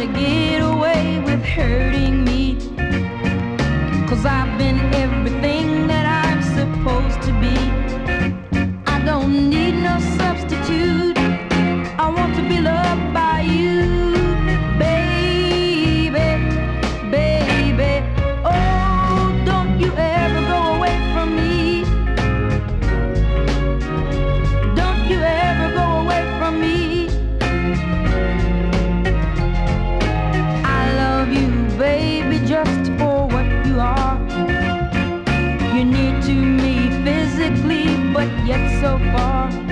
to get away with hurting me. 'Cause I've been everything that I'm supposed to be. I don't need no substitute. I want to be loved by you, baby, baby. Oh, don't you ever go away from me. Don't you ever go away from me. I love you, baby, just for what you are. You're near to me physically, but yet so far.